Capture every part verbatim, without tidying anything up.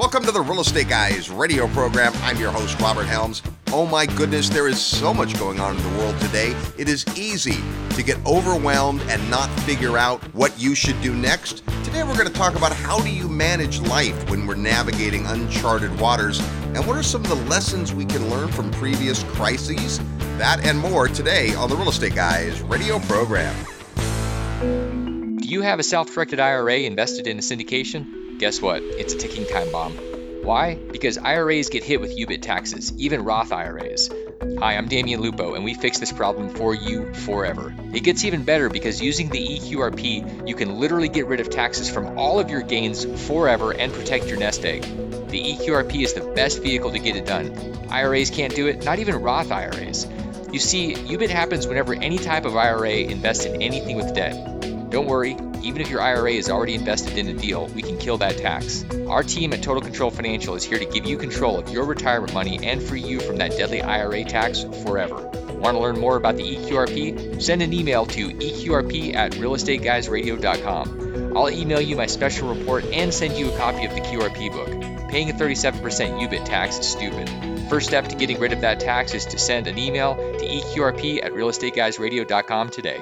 Welcome to the Real Estate Guys radio program. I'm your host, Robert Helms. Oh my goodness, there is so much going on in the world today. It is easy to get overwhelmed and not figure out what you should do next. Today we're going to talk about how do you manage life when we're navigating uncharted waters, and what are some of the lessons we can learn from previous crises. That and more today on the Real Estate Guys radio program. Do you have a self-directed I R A invested in a syndication? Guess what? It's a ticking time bomb. Why? Because I R As get hit with U B I T taxes, even Roth I R As. Hi, I'm Damian Lupo, and we fix this problem for you forever. It gets even better because using the E Q R P, you can literally get rid of taxes from all of your gains forever and protect your nest egg. The E Q R P is the best vehicle to get it done. I R As can't do it, not even Roth I R As. You see, U B I T happens whenever any type of I R A invests in anything with debt. Don't worry, even if your I R A is already invested in a deal, we can kill that tax. Our team at Total Control Financial is here to give you control of your retirement money and free you from that deadly I R A tax forever. Want to learn more about the E Q R P? Send an email to E Q R P at real estate guys radio dot com. I'll email you my special report and send you a copy of the Q R P book. Paying a thirty-seven percent U B I T tax is stupid. First step to getting rid of that tax is to send an email to E Q R P at real estate guys radio dot com today.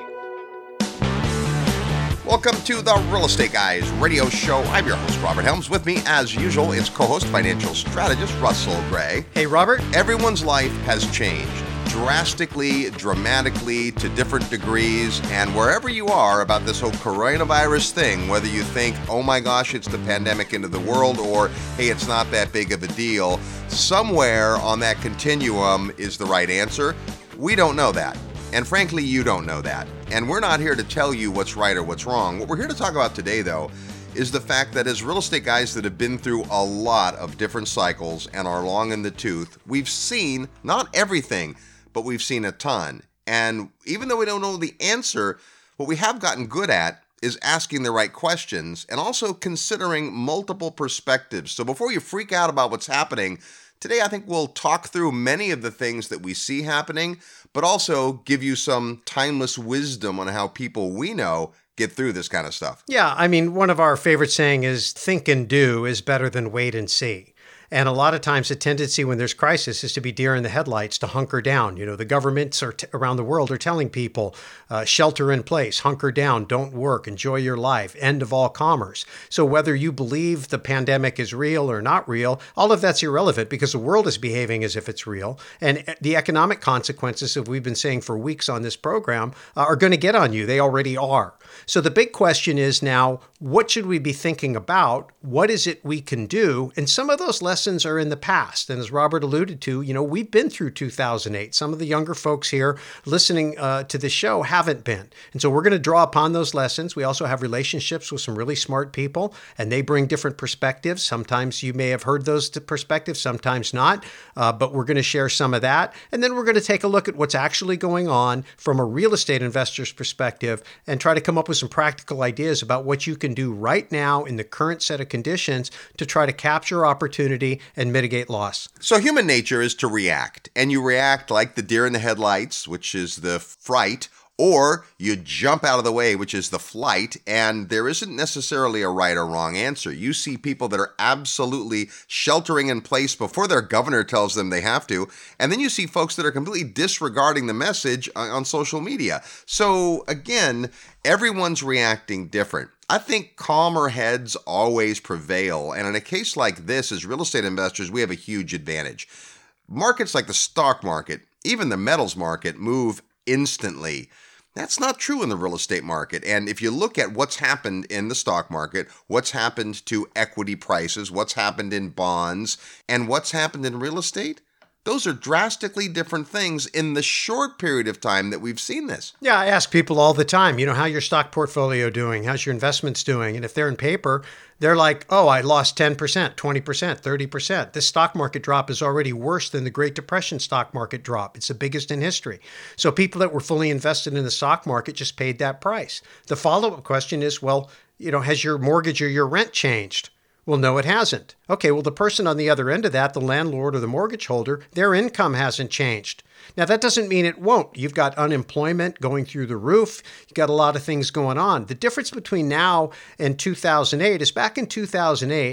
Welcome to the Real Estate Guys radio show. I'm your host, Robert Helms. With me, as usual, is co-host financial strategist Russell Gray. Hey, Robert. Everyone's life has changed drastically, dramatically, to different degrees, and wherever you are about this whole coronavirus thing, whether you think, oh my gosh, it's the pandemic into the world, or hey, it's not that big of a deal, somewhere on that continuum is the right answer. We don't know that. And frankly, you don't know that. And we're not here to tell you what's right or what's wrong. What we're here to talk about today, though, is the fact that as real estate guys that have been through a lot of different cycles and are long in the tooth, we've seen not everything, but we've seen a ton. And even though we don't know the answer, what we have gotten good at is asking the right questions and also considering multiple perspectives. So before you freak out about what's happening, today I think we'll talk through many of the things that we see happening, but also give you some timeless wisdom on how people we know get through this kind of stuff. Yeah, I mean, one of our favorite saying is think and do is better than wait and see. And a lot of times the tendency when there's crisis is to be deer in the headlights, to hunker down. You know, the governments are t- around the world are telling people, uh, shelter in place, hunker down, don't work, enjoy your life, end of all commerce. So whether you believe the pandemic is real or not real, all of that's irrelevant because the world is behaving as if it's real. And the economic consequences, as we've been saying for weeks on this program, uh, are going to get on you. They already are. So the big question is now, what should we be thinking about? What is it we can do? And some of those lessons are in the past. And as Robert alluded to, you know, we've been through two thousand eight. Some of the younger folks here listening uh, to this show haven't been. And so we're going to draw upon those lessons. We also have relationships with some really smart people, and they bring different perspectives. Sometimes you may have heard those perspectives, sometimes not. Uh, but we're going to share some of that. And then we're going to take a look at what's actually going on from a real estate investor's perspective and try to come up with some practical ideas about what you can do right now in the current set of conditions to try to capture opportunity and mitigate loss. So human nature is to react, and you react like the deer in the headlights, which is the fright, or you jump out of the way, which is the flight, and there isn't necessarily a right or wrong answer. You see people that are absolutely sheltering in place before their governor tells them they have to, and then you see folks that are completely disregarding the message on social media. So again, everyone's reacting different. I think calmer heads always prevail, and in a case like this, as real estate investors, we have a huge advantage. Markets like the stock market, even the metals market, move instantly. That's not true in the real estate market. And if you look at what's happened in the stock market, what's happened to equity prices, what's happened in bonds, and what's happened in real estate, those are drastically different things in the short period of time that we've seen this. Yeah, I ask people all the time, you know, how your stock portfolio doing? How's your investments doing? And if they're in paper, they're like, oh, I lost ten percent, twenty percent, thirty percent. This stock market drop is already worse than the Great Depression stock market drop. It's the biggest in history. So people that were fully invested in the stock market just paid that price. The follow-up question is, well, you know, has your mortgage or your rent changed? Well, no, it hasn't. Okay, well, the person on the other end of that, the landlord or the mortgage holder, their income hasn't changed. Now, that doesn't mean it won't. You've got unemployment going through the roof. You've got a lot of things going on. The difference between now and two thousand eight is back in two thousand eight,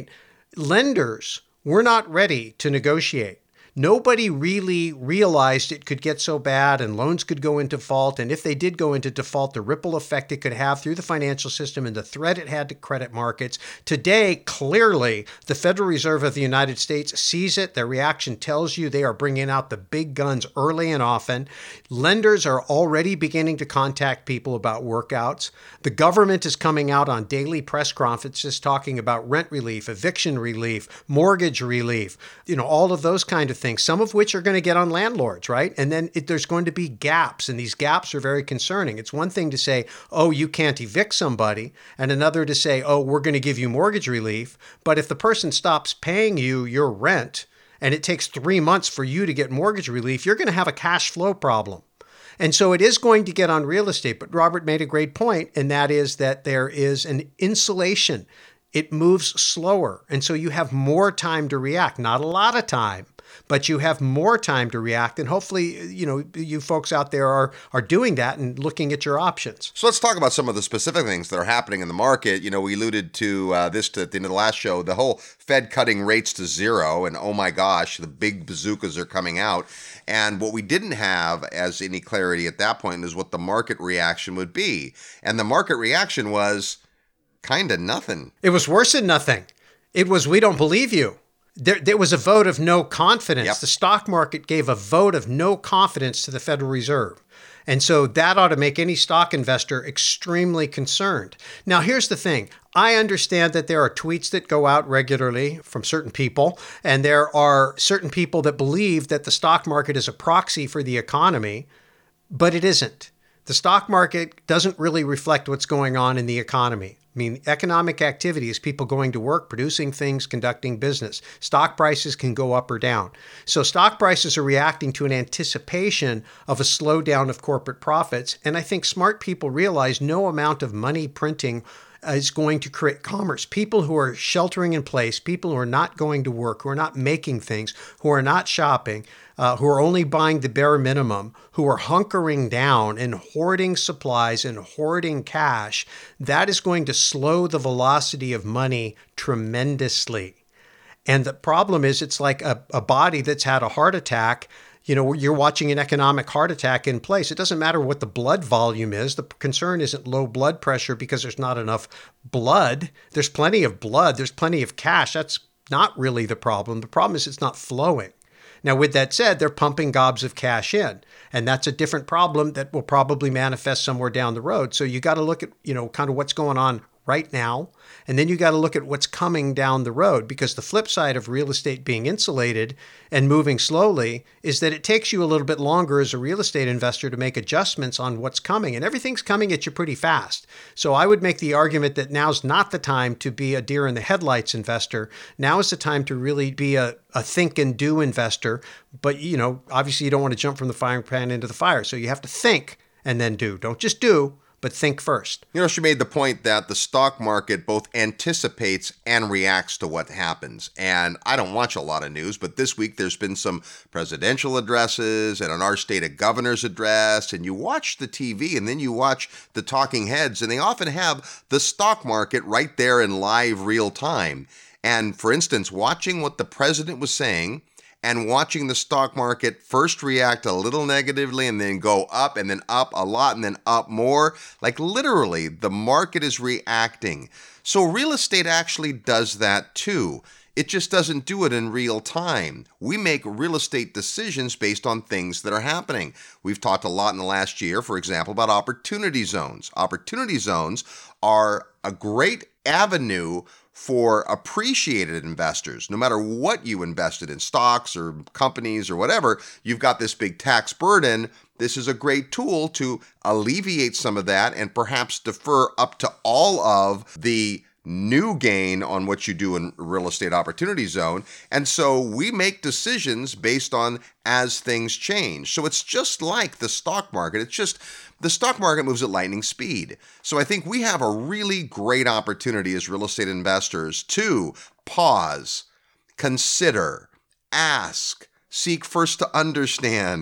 Lenders were not ready to negotiate. Nobody really realized it could get so bad and loans could go into default. And if they did go into default, the ripple effect it could have through the financial system and the threat it had to credit markets. Today, clearly, the Federal Reserve of the United States sees it. Their reaction tells you they are bringing out the big guns early and often. Lenders are already beginning to contact people about workouts. The government is coming out on daily press conferences talking about rent relief, eviction relief, mortgage relief, you know, all of those kind of things. Some of which are going to get on landlords, right? And then it, there's going to be gaps, and these gaps are very concerning. It's one thing to say, oh, you can't evict somebody, and another to say, oh, we're going to give you mortgage relief. But if the person stops paying you your rent, and it takes three months for you to get mortgage relief, you're going to have a cash flow problem. And so it is going to get on real estate. But Robert made a great point, and that is that there is an insulation. It moves slower, and so you have more time to react. Not a lot of time, but you have more time to react. And hopefully, you know, you folks out there are are doing that and looking at your options. So let's talk about some of the specific things that are happening in the market. You know, we alluded to uh, this at the end of the last show, the whole Fed cutting rates to zero. And oh my gosh, the big bazookas are coming out. And what we didn't have as any clarity at that point is what the market reaction would be. And the market reaction was kind of nothing. It was worse than nothing. It was, we don't believe you. There, there was a vote of no confidence. Yep. The stock market gave a vote of no confidence to the Federal Reserve. And so that ought to make any stock investor extremely concerned. Now, here's the thing. I understand that there are tweets that go out regularly from certain people, and there are certain people that believe that the stock market is a proxy for the economy, but it isn't. The stock market doesn't really reflect what's going on in the economy. I mean, economic activity is people going to work, producing things, conducting business. Stock prices can go up or down. So stock prices are reacting to an anticipation of a slowdown of corporate profits. And I think smart people realize no amount of money printing is going to create commerce. People who are sheltering in place, people who are not going to work, who are not making things, who are not shopping, uh, who are only buying the bare minimum, who are hunkering down and hoarding supplies and hoarding cash, that is going to slow the velocity of money tremendously. And the problem is it's like a, a body that's had a heart attack. You know, you're watching an economic heart attack in place. It doesn't matter what the blood volume is. The concern isn't low blood pressure because there's not enough blood. There's plenty of blood. There's plenty of cash. That's not really the problem. The problem is it's not flowing. Now, with that said, they're pumping gobs of cash in, and that's a different problem that will probably manifest somewhere down the road. So you got to look at, you know, kind of what's going on right now. And then you got to look at what's coming down the road, because the flip side of real estate being insulated and moving slowly is that it takes you a little bit longer as a real estate investor to make adjustments on what's coming, and everything's coming at you pretty fast. So I would make the argument that now's not the time to be a deer in the headlights investor. Now is the time to really be a, a think and do investor. But, you know, obviously you don't want to jump from the frying pan into the fire. So you have to think and then do. Don't just do, but think first. You know, she made the point that the stock market both anticipates and reacts to what happens. And I don't watch a lot of news, but this week there's been some presidential addresses and an our state of governor's address. And you watch the T V and then you watch the talking heads, and they often have the stock market right there in live real time. And for instance, watching what the president was saying and watching the stock market first react a little negatively and then go up and then up a lot and then up more. Like literally, the market is reacting. So real estate actually does that too. It just doesn't do it in real time. We make real estate decisions based on things that are happening. We've talked a lot in the last year, for example, about opportunity zones. Opportunity zones are a great avenue for appreciated investors. No matter what you invested in, stocks or companies or whatever, you've got this big tax burden. This is a great tool to alleviate some of that and perhaps defer up to all of the new gain on what you do in real estate opportunity zone. And so we make decisions based on as things change. So it's just like the stock market. It's just the stock market moves at lightning speed. So I think we have a really great opportunity as real estate investors to pause, consider, ask, seek first to understand,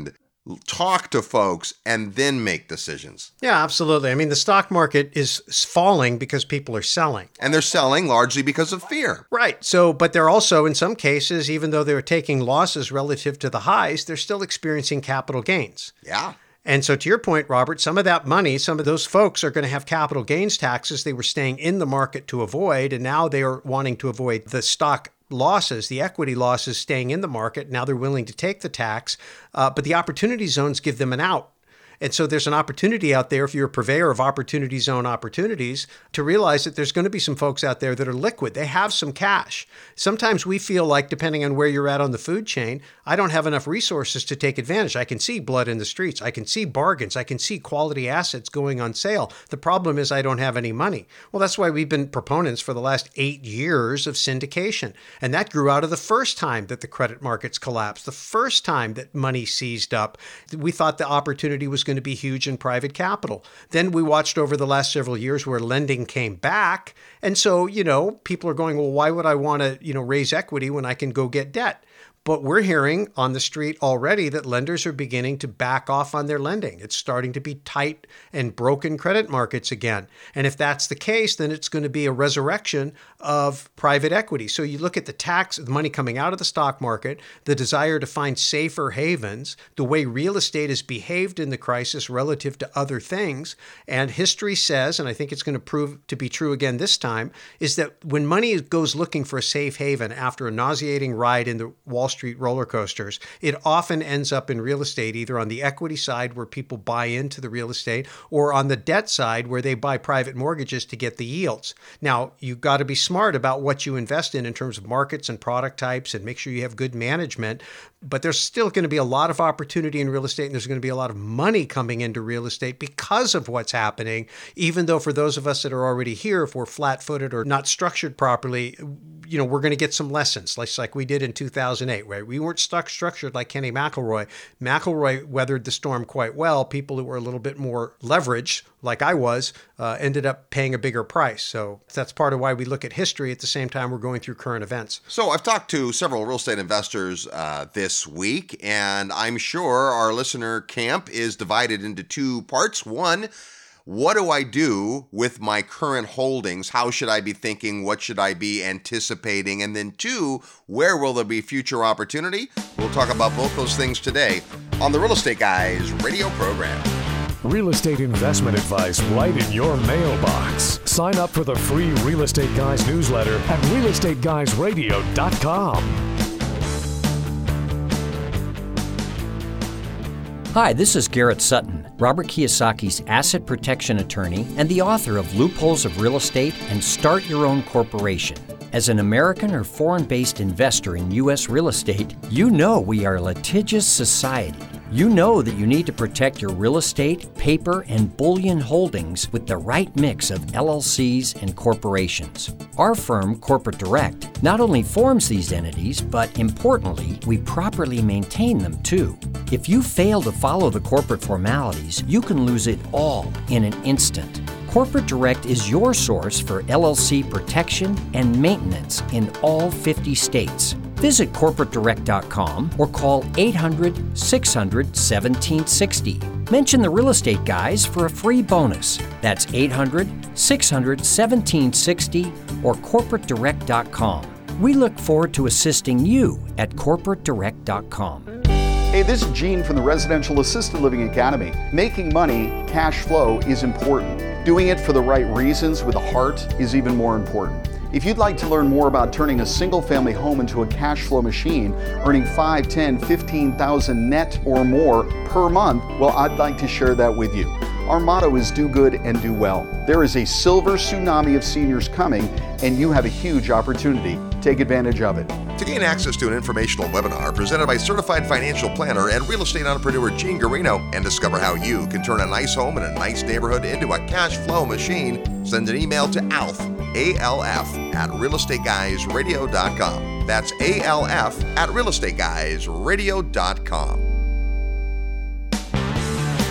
talk to folks, and then make decisions. Yeah, absolutely. I mean, the stock market is falling because people are selling. And they're selling largely because of fear. Right. So, but they're also, in some cases, even though they're taking losses relative to the highs, they're still experiencing capital gains. Yeah. And so to your point, Robert, some of that money, some of those folks are going to have capital gains taxes they were staying in the market to avoid, and now they are wanting to avoid the stock losses, the equity losses staying in the market. Now they're willing to take the tax, uh, but the opportunity zones give them an out. And so there's an opportunity out there, if you're a purveyor of opportunity zone opportunities, to realize that there's going to be some folks out there that are liquid. They have some cash. Sometimes we feel like, depending on where you're at on the food chain, I don't have enough resources to take advantage. I can see blood in the streets. I can see bargains. I can see quality assets going on sale. The problem is I don't have any money. Well, that's why we've been proponents for the last eight years of syndication. And that grew out of the first time that the credit markets collapsed, the first time that money seized up. We thought the opportunity was going to be huge in private capital. Then we watched over the last several years where lending came back. And so, you know, people are going, well, why would I want to, you know, raise equity when I can go get debt? But we're hearing on the street already that lenders are beginning to back off on their lending. It's starting to be tight and broken credit markets again. And if that's the case, then it's going to be a resurrection of private equity. So you look at the tax, the money coming out of the stock market, the desire to find safer havens, the way real estate has behaved in the crisis relative to other things. And history says, and I think it's going to prove to be true again this time, is that when money goes looking for a safe haven after a nauseating ride in the Wall Street roller coasters, it often ends up in real estate, either on the equity side where people buy into the real estate, or on the debt side where they buy private mortgages to get the yields. Now, you've got to be smart about what you invest in in terms of markets and product types, and make sure you have good management. But there's still going to be a lot of opportunity in real estate, and there's going to be a lot of money coming into real estate because of what's happening, even though for those of us that are already here, if we're flat-footed or not structured properly, you know, we're going to get some lessons, like, like we did in two thousand eight, right? We weren't stuck structured like Kenny McElroy. McElroy weathered the storm quite well. People who were a little bit more leveraged, like I was, uh, ended up paying a bigger price. So that's part of why we look at history at the same time we're going through current events. So I've talked to several real estate investors uh, this week, and I'm sure our listener camp is divided into two parts. One, what do I do with my current holdings? How should I be thinking? What should I be anticipating? And then two, where will there be future opportunity? We'll talk about both those things today on the Real Estate Guys radio program. Real estate investment advice right in your mailbox. Sign up for the free Real Estate Guys newsletter at real estate guys radio dot com. Hi, this is Garrett Sutton, Robert Kiyosaki's asset protection attorney and the author of Loopholes of Real Estate and Start Your Own Corporation. As an American or foreign-based investor in U S real estate, you know we are a litigious society. You know that you need to protect your real estate, paper, and bullion holdings with the right mix of L L Cs and corporations. Our firm, Corporate Direct, not only forms these entities, but importantly, we properly maintain them too. If you fail to follow the corporate formalities, you can lose it all in an instant. Corporate Direct is your source for L L C protection and maintenance in all fifty states. Visit corporate direct dot com or call eight hundred, six hundred, seventeen sixty. Mention the Real Estate Guys for a free bonus. That's eight hundred, six hundred, seventeen sixty or corporate direct dot com. We look forward to assisting you at corporate direct dot com. Hey, this is Gene from the Residential Assisted Living Academy. Making money, cash flow is important. Doing it for the right reasons with a heart is even more important. If you'd like to learn more about turning a single-family home into a cash flow machine, earning five, ten, fifteen thousand net or more per month, well, I'd like to share that with you. Our motto is do good and do well. There is a silver tsunami of seniors coming, and you have a huge opportunity. Take advantage of it. To gain access to an informational webinar presented by certified financial planner and real estate entrepreneur Gene Garino, and discover how you can turn a nice home in a nice neighborhood into a cash flow machine, send an email to Alf, A L F, at real estate guys radio dot com. That's A L F at real estate guys radio dot com.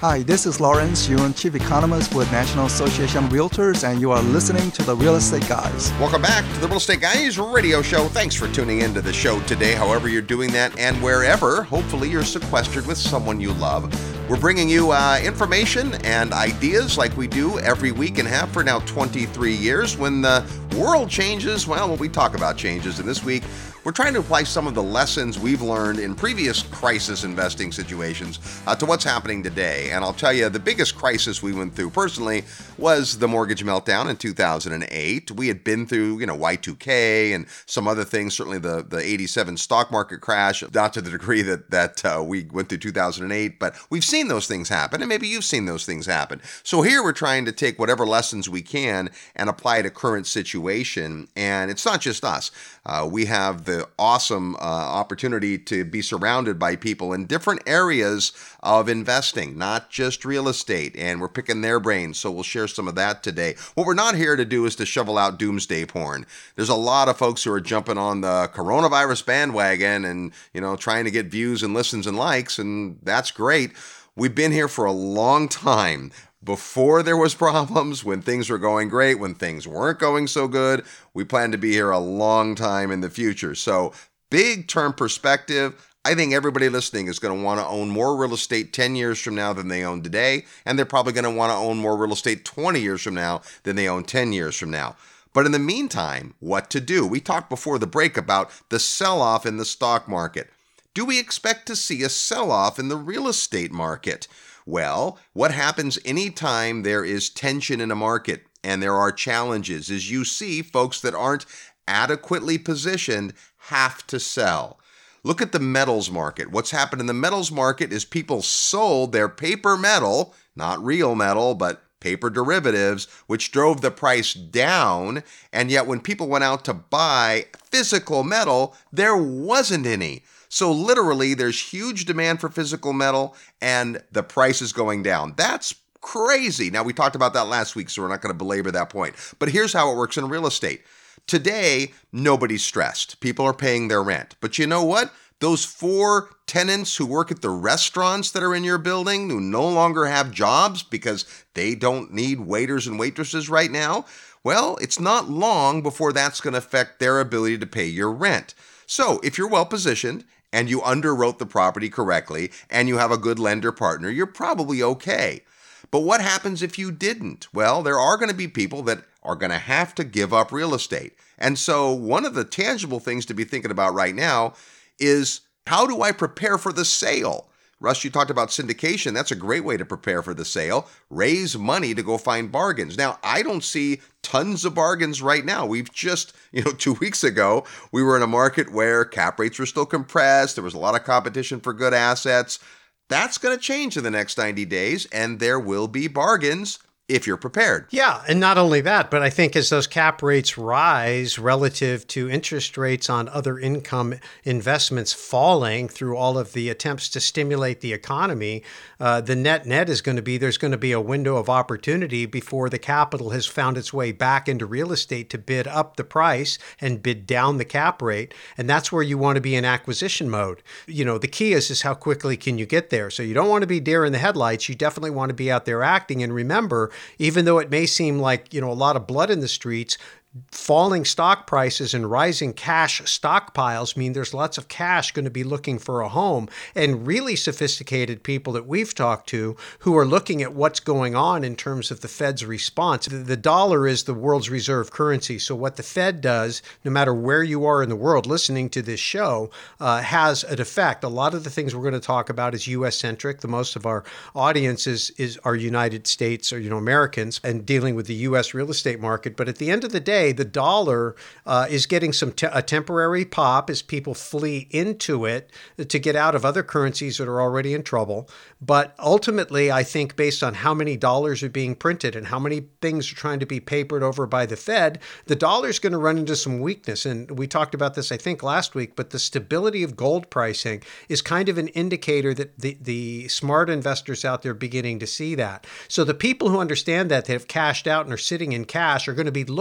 Hi, this is Lawrence Yun, Chief Economist with National Association of Realtors, and you are listening to The Real Estate Guys. Welcome back to the Real Estate Guys radio show. Thanks for tuning into the show today, however you're doing that, and wherever, hopefully you're sequestered with someone you love. We're bringing you uh, information and ideas like we do every week and have for now twenty-three years. When the world changes, well, when we talk about changes, and this week, we're trying to apply some of the lessons we've learned in previous crisis investing situations uh, to what's happening today. And I'll tell you, the biggest crisis we went through personally was the mortgage meltdown in two thousand eight. We had been through, you know, Y two K and some other things, certainly the, the eighty-seven stock market crash, not to the degree that, that uh, we went through two thousand eight, but we've seen those things happen, and maybe you've seen those things happen. So here we're trying to take whatever lessons we can and apply to current situation. And it's not just us. Uh, we have the awesome uh, opportunity to be surrounded by people in different areas of investing, not just real estate, and we're picking their brains, so we'll share some of that today. What we're not here to do is to shovel out doomsday porn. There's a lot of folks who are jumping on the coronavirus bandwagon and, you know, trying to get views and listens and likes, and that's great. We've been here for a long time. Before there was problems, when things were going great, when things weren't going so good, we plan to be here a long time in the future. So big term perspective, I think everybody listening is going to want to own more real estate ten years from now than they own today, and they're probably going to want to own more real estate twenty years from now than they own ten years from now. But in the meantime, what to do? We talked before the break about the sell-off in the stock market. Do we expect to see a sell-off in the real estate market? Well, what happens anytime there is tension in a market and there are challenges is you see folks that aren't adequately positioned have to sell. Look at the metals market. What's happened in the metals market is people sold their paper metal, not real metal, but paper derivatives, which drove the price down. And yet when people went out to buy physical metal, there wasn't any. So literally, there's huge demand for physical metal and the price is going down. That's crazy. Now, we talked about that last week, so we're not going to belabor that point. But here's how it works in real estate. Today, nobody's stressed. People are paying their rent. But you know what? Those four tenants who work at the restaurants that are in your building who no longer have jobs because they don't need waiters and waitresses right now, well, it's not long before that's going to affect their ability to pay your rent. So if you're well positioned and you underwrote the property correctly and you have a good lender partner, you're probably okay. But what happens if you didn't? Well, there are going to be people that are going to have to give up real estate. And so one of the tangible things to be thinking about right now is, how do I prepare for the sale? Russ, you talked about syndication. That's a great way to prepare for the sale. Raise money to go find bargains. Now, I don't see tons of bargains right now. We've just, you know, two weeks ago, we were in a market where cap rates were still compressed. There was a lot of competition for good assets. That's going to change in the next ninety days, and there will be bargains if you're prepared. Yeah, and not only that, but I think as those cap rates rise relative to interest rates on other income investments falling through all of the attempts to stimulate the economy, uh, the net net is going to be there's going to be a window of opportunity before the capital has found its way back into real estate to bid up the price and bid down the cap rate. And that's where you want to be in acquisition mode. You know, the key is, is how quickly can you get there? So you don't want to be deer in the headlights. You definitely want to be out there acting. And remember, even though it may seem like, you know, a lot of blood in the streets, falling stock prices and rising cash stockpiles mean there's lots of cash going to be looking for a home. And really sophisticated people that we've talked to who are looking at what's going on in terms of the Fed's response. The dollar is the world's reserve currency. So what the Fed does, no matter where you are in the world listening to this show, uh, has an effect. A lot of the things we're going to talk about is U S centric. The most of our audience is, is our United States or, you know, Americans and dealing with the U S real estate market. But at the end of the day, the dollar uh, is getting some te- a temporary pop as people flee into it to get out of other currencies that are already in trouble. But ultimately, I think based on how many dollars are being printed and how many things are trying to be papered over by the Fed, the dollar is going to run into some weakness. And we talked about this, I think, last week, but the stability of gold pricing is kind of an indicator that the, the smart investors out there are beginning to see that. So the people who understand that, that have cashed out and are sitting in cash are going to be looking for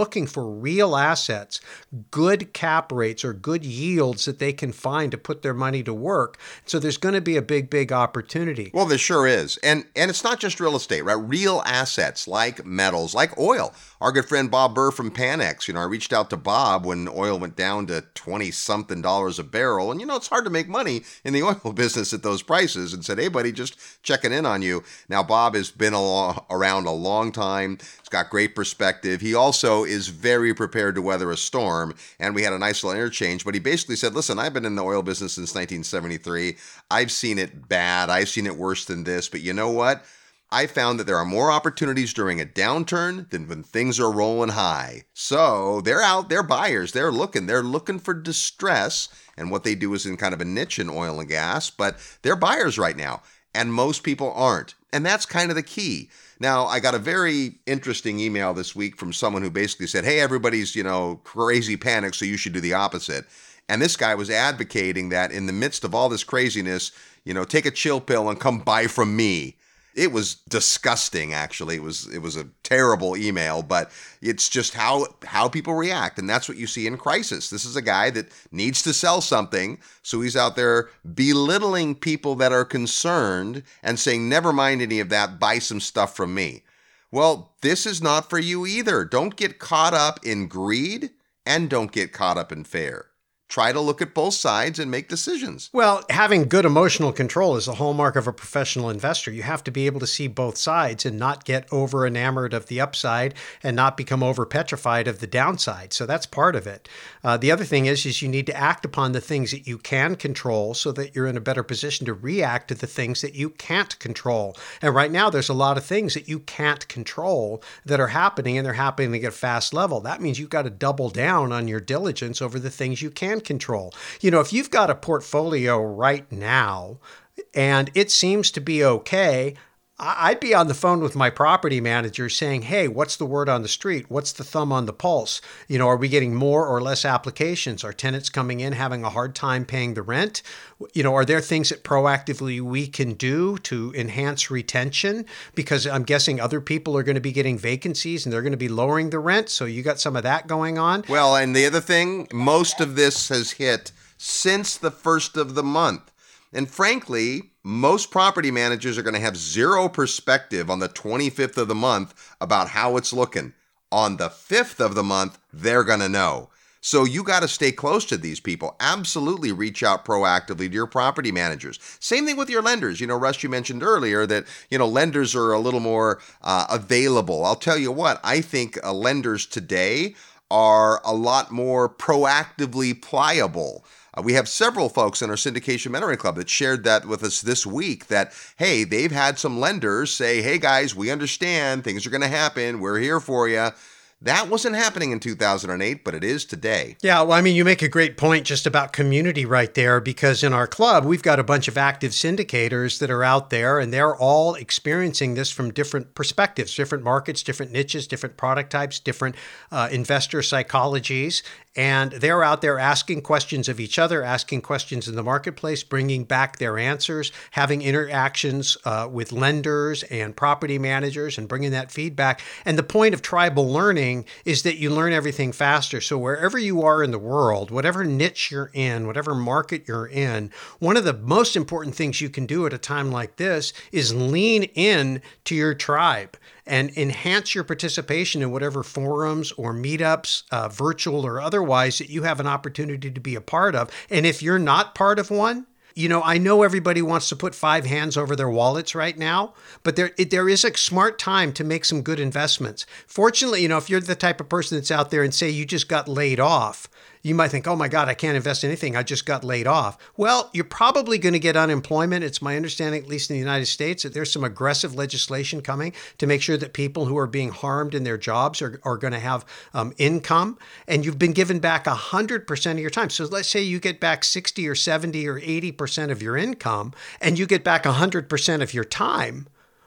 real assets, good cap rates or good yields that they can find to put their money to work. So there's going to be a big, big opportunity. Well, there sure is. And and it's not just real estate, right? Real assets like metals, like oil. Our good friend Bob Burr from Panex, you know, I reached out to Bob when oil went down to twenty-something dollars a barrel. And, you know, it's hard to make money in the oil business at those prices, and said, hey, buddy, just checking in on you. Now, Bob has been a, around a long time. He's got great perspective. He also is very prepared to weather a storm. And we had a nice little interchange. But he basically said, listen, I've been in the oil business since nineteen seventy-three. I've seen it bad. I've seen it worse than this. But you know what? I found that there are more opportunities during a downturn than when things are rolling high. So they're out, they're buyers, they're looking, they're looking for distress. And what they do is in kind of a niche in oil and gas, but they're buyers right now. And most people aren't. And that's kind of the key. Now, I got a very interesting email this week from someone who basically said, hey, everybody's, you know, crazy panic, so you should do the opposite. And this guy was advocating that in the midst of all this craziness, you know, take a chill pill and come buy from me. It was disgusting, actually. It was it was a terrible email, but it's just how how people react, and that's what you see in crisis. This is a guy that needs to sell something, so he's out there belittling people that are concerned and saying, never mind any of that, buy some stuff from me. Well, this is not for you either. Don't get caught up in greed, and don't get caught up in fear. Try to look at both sides and make decisions. Well, having good emotional control is a hallmark of a professional investor. You have to be able to see both sides and not get over enamored of the upside and not become over petrified of the downside. So that's part of it. Uh, the other thing is, is you need to act upon the things that you can control so that you're in a better position to react to the things that you can't control. And right now, there's a lot of things that you can't control that are happening, and they're happening at a fast level. That means you've got to double down on your diligence over the things you can control. You know, if you've got a portfolio right now and it seems to be okay, I'd be on the phone with my property manager saying, hey, what's the word on the street? What's the thumb on the pulse? You know, are we getting more or less applications? Are tenants coming in having a hard time paying the rent? You know, are there things that proactively we can do to enhance retention? Because I'm guessing other people are going to be getting vacancies and they're going to be lowering the rent. So you got some of that going on. Well, and the other thing, most of this has hit since the first of the month. And frankly, most property managers are going to have zero perspective on the twenty-fifth of the month about how it's looking. On the fifth of the month, they're going to know. So you got to stay close to these people. Absolutely reach out proactively to your property managers. Same thing with your lenders. You know, Russ, you mentioned earlier that, you know, lenders are a little more uh, available. I'll tell you what, I think uh, lenders today are a lot more proactively pliable. Uh, we have several folks in our syndication mentoring club that shared that with us this week that, hey, they've had some lenders say, hey, guys, we understand things are going to happen. We're here for you. That wasn't happening in two thousand eight, but it is today. Yeah, well, I mean, you make a great point just about community right there, because in our club, we've got a bunch of active syndicators that are out there, and they're all experiencing this from different perspectives, different markets, different niches, different product types, different uh, investor psychologies. And they're out there asking questions of each other, asking questions in the marketplace, bringing back their answers, having interactions uh, with lenders and property managers and bringing that feedback. And the point of tribal learning is that you learn everything faster. So wherever you are in the world, whatever niche you're in, whatever market you're in, one of the most important things you can do at a time like this is lean in to your tribe and enhance your participation in whatever forums or meetups, uh, virtual or otherwise, that you have an opportunity to be a part of. And if you're not part of one, you know, I know everybody wants to put five hands over their wallets right now, but there it, there is a smart time to make some good investments. Fortunately, you know, if you're the type of person that's out there and say you just got laid off, you might think, oh my God, I can't invest in anything. I just got laid off. Well, you're probably going to get unemployment. It's my understanding, at least in the United States, that there's some aggressive legislation coming to make sure that people who are being harmed in their jobs are, are going to have um, income. And you've been given back one hundred percent of your time. So let's say you get back sixty or seventy or eighty percent of your income and you get back one hundred percent of your time.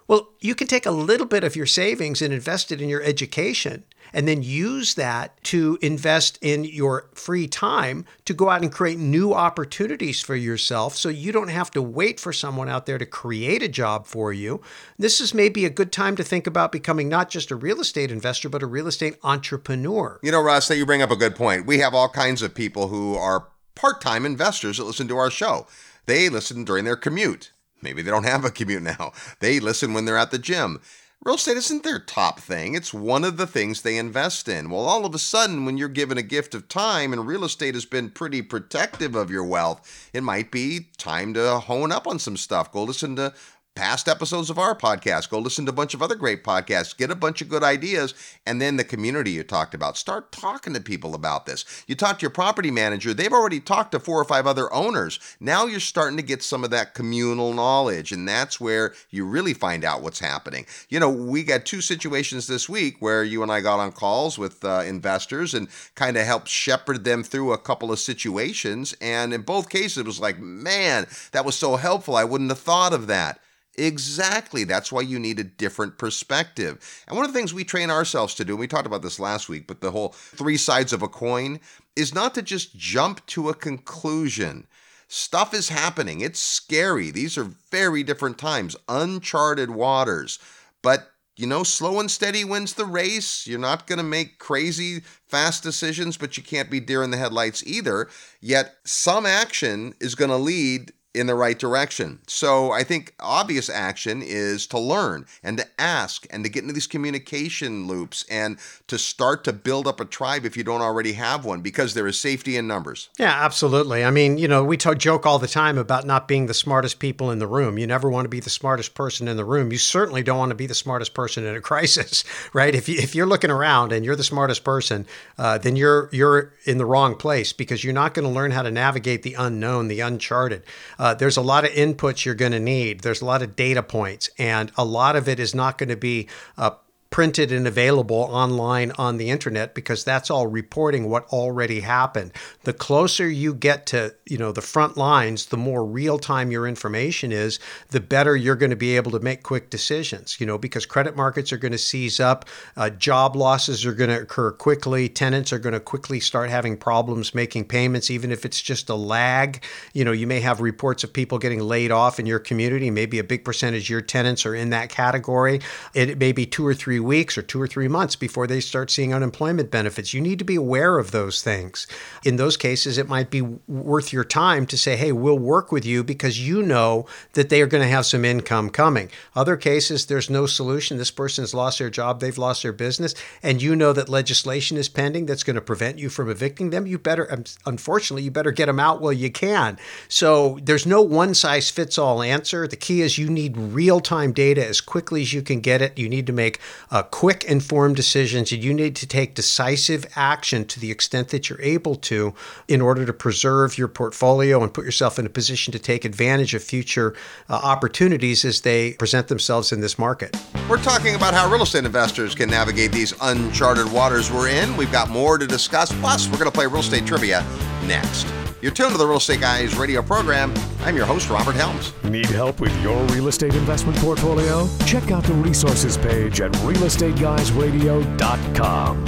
Well, you can take a little bit of your savings and invest it in your education, and then use that to invest in your free time to go out and create new opportunities for yourself so you don't have to wait for someone out there to create a job for you. This is maybe a good time to think about becoming not just a real estate investor, but a real estate entrepreneur. You know, Russ, that you bring up a good point. We have all kinds of people who are part-time investors that listen to our show. They listen during their commute. Maybe they don't have a commute now. They listen when they're at the gym. Real estate isn't their top thing. It's one of the things they invest in. Well, all of a sudden, when you're given a gift of time and real estate has been pretty protective of your wealth, it might be time to hone up on some stuff. Go listen to past episodes of our podcast. Go listen to a bunch of other great podcasts. Get a bunch of good ideas. And then the community you talked about. Start talking to people about this. You talk to your property manager. They've already talked to four or five other owners. Now you're starting to get some of that communal knowledge. And that's where you really find out what's happening. You know, we got two situations this week where you and I got on calls with uh, investors and kind of helped shepherd them through a couple of situations. And in both cases, it was like, man, that was so helpful. I wouldn't have thought of that. Exactly. That's why you need a different perspective. And one of the things we train ourselves to do, and we talked about this last week, but the whole three sides of a coin is not to just jump to a conclusion. Stuff is happening. It's scary. These are very different times, uncharted waters. But, you know, slow and steady wins the race. You're not going to make crazy fast decisions, but you can't be deer in the headlights either. Yet some action is going to lead in the right direction. So I think obvious action is to learn and to ask and to get into these communication loops and to start to build up a tribe if you don't already have one, because there is safety in numbers. Yeah, absolutely. I mean, you know, we talk, joke all the time about not being the smartest people in the room. You never want to be the smartest person in the room. You certainly don't want to be the smartest person in a crisis, right? If you, if you're looking around and you're the smartest person, uh, then you're you're in the wrong place, because you're not going to learn how to navigate the unknown, the uncharted. Uh, there's a lot of inputs you're going to need. There's a lot of data points, and a lot of it is not going to be uh, printed and available online on the internet, because that's all reporting what already happened. The closer you get to, you know, the front lines, the more real time your information is, the better you're going to be able to make quick decisions, you know, because credit markets are going to seize up, uh, job losses are going to occur quickly, tenants are going to quickly start having problems making payments, even if it's just a lag. You know, you may have reports of people getting laid off in your community. Maybe a big percentage of your tenants are in that category. It may be two or three weeks or two or three months before they start seeing unemployment benefits. You need to be aware of those things. In those cases, it might be worth your time to say, hey, we'll work with you, because you know that they are going to have some income coming. Other cases, there's no solution. This person's lost their job, they've lost their business, and you know that legislation is pending that's going to prevent you from evicting them. You better, unfortunately, you better get them out while you can. So there's no one-size-fits-all answer. The key is you need real-time data as quickly as you can get it. You need to make a quick, informed decisions, and you need to take decisive action to the extent that you're able to in order to preserve your portfolio and put yourself in a position to take advantage of future uh, opportunities as they present themselves in this market. We're talking about how real estate investors can navigate these uncharted waters we're in. We've got more to discuss. Plus, we're going to play real estate trivia next. You're tuned to the Real Estate Guys radio program. I'm your host, Robert Helms. Need help with your real estate investment portfolio? Check out the resources page at real estate guys radio dot com.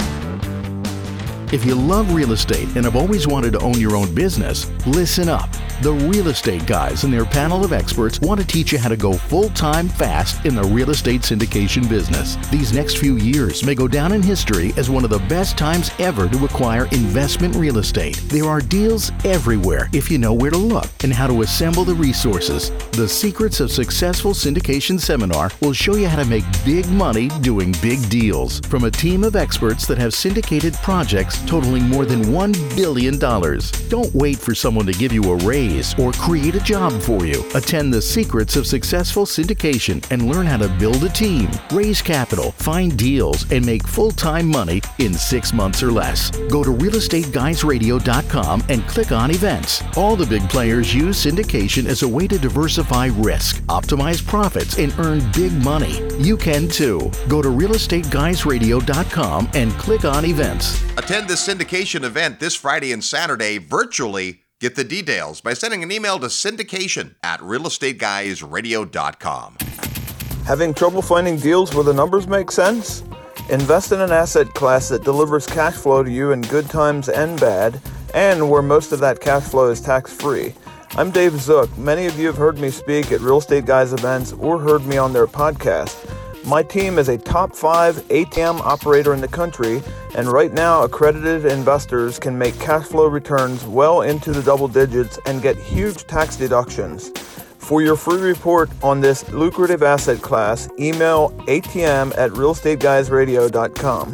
If you love real estate and have always wanted to own your own business, listen up. The Real Estate Guys and their panel of experts want to teach you how to go full-time fast in the real estate syndication business. These next few years may go down in history as one of the best times ever to acquire investment real estate. There are deals everywhere if you know where to look and how to assemble the resources. The Secrets of Successful Syndication seminar will show you how to make big money doing big deals from a team of experts that have syndicated projects totaling more than one billion dollars. Don't wait for someone to give you a raise or create a job for you. Attend the Secrets of Successful Syndication and learn how to build a team, raise capital, find deals, and make full-time money in six months or less. Go to real estate guys radio dot com and click on events. All the big players use syndication as a way to diversify risk, optimize profits, and earn big money. You can too. Go to real estate guys radio dot com and click on events. Attend this syndication event this Friday and Saturday virtually. Get the details by sending an email to syndication at real estate guys radio dot com. Having trouble finding deals where the numbers make sense? Invest in an asset class that delivers cash flow to you in good times and bad, and where most of that cash flow is tax-free. I'm Dave Zook. Many of you have heard me speak at Real Estate Guys events or heard me on their podcast. My team is a top five A T M operator in the country, and right now accredited investors can make cash flow returns well into the double digits and get huge tax deductions. For your free report on this lucrative asset class, email atm at real estate guys radio dot com.